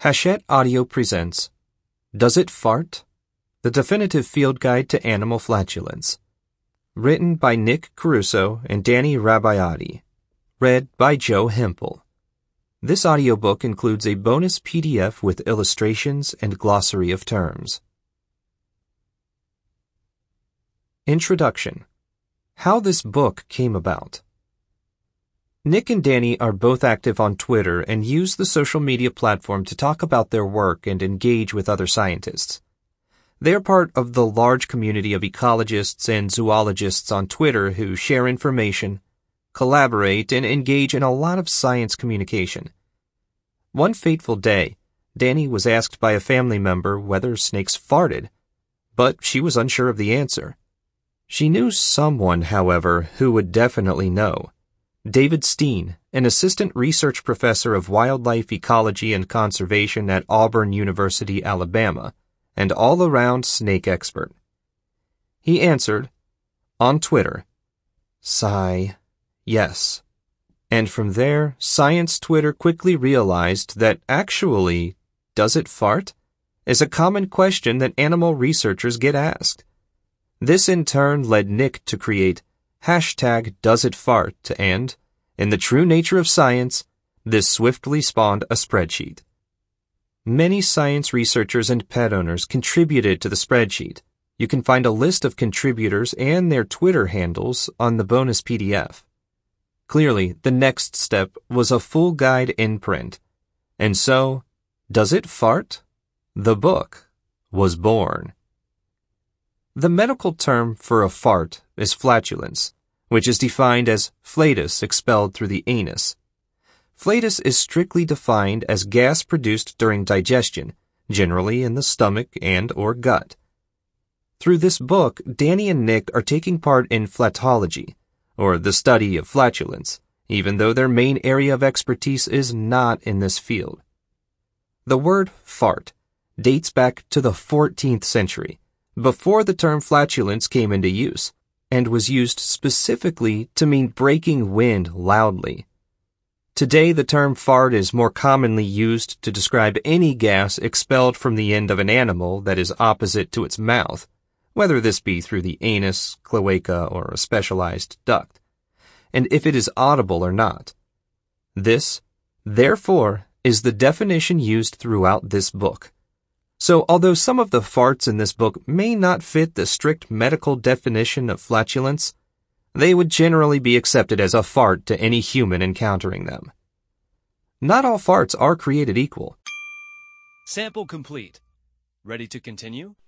Hachette Audio presents Does It Fart? The Definitive Field Guide to Animal Flatulence. Written by Nick Caruso and Danny Rabiati. Read by Joe Hempel. This audiobook includes a bonus PDF with illustrations and glossary of terms. Introduction. How this book came about. Nick and Danny are both active on Twitter and use the social media platform to talk about their work and engage with other scientists. They are part of the large community of ecologists and zoologists on Twitter who share information, collaborate, and engage in a lot of science communication. One fateful day, Danny was asked by a family member whether snakes farted, but she was unsure of the answer. She knew someone, however, who would definitely know. David Steen, an assistant research professor of wildlife ecology and conservation at Auburn University, Alabama, and all-around snake expert. He answered, on Twitter, sigh, yes. And from there, Science Twitter quickly realized that actually, does it fart? Is a common question that animal researchers get asked. This in turn led Nick to create #DoesItFart and, in the true nature of science, this swiftly spawned a spreadsheet. Many science researchers and pet owners contributed to the spreadsheet. You can find a list of contributors and their Twitter handles on the bonus PDF. Clearly, the next step was a full guide in print. And so, Does It Fart? The book was born. The medical term for a fart is flatulence, which is defined as flatus expelled through the anus. Flatus is strictly defined as gas produced during digestion, generally in the stomach and/or gut. Through this book, Danny and Nick are taking part in flatology, or the study of flatulence, even though their main area of expertise is not in this field. The word fart dates back to the 14th century, before the term flatulence came into use, and was used specifically to mean breaking wind loudly. Today, the term fart is more commonly used to describe any gas expelled from the end of an animal that is opposite to its mouth, whether this be through the anus, cloaca, or a specialized duct, and if it is audible or not. This, therefore, is the definition used throughout this book. So, although some of the farts in this book may not fit the strict medical definition of flatulence, they would generally be accepted as a fart to any human encountering them. Not all farts are created equal. Sample complete. Ready to continue?